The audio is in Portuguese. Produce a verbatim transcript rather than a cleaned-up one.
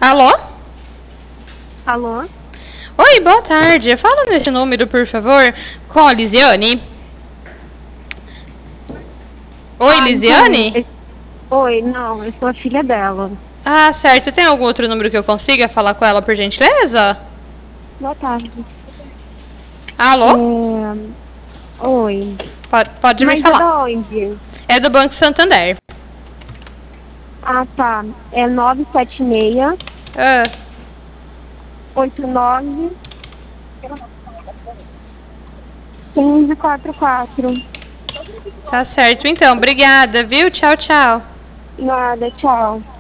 Alô? Alô? Oi, boa tarde. Fala nesse número, por favor, com a Lisiane. Oi, Ah, então, Lisiane? esse- Oi, não, eu sou a filha dela. Ah, certo. Tem algum outro número que eu consiga falar com ela, por gentileza? Boa tarde. Alô? É... Oi. Pode, pode me Mas é falar. da onde? É do Banco Santander. Ah, tá. É nove sete seis, Ah, oito nove, cinco quatro quatro. tá certo, então. Obrigada, viu? Tchau, tchau. Nada, tchau.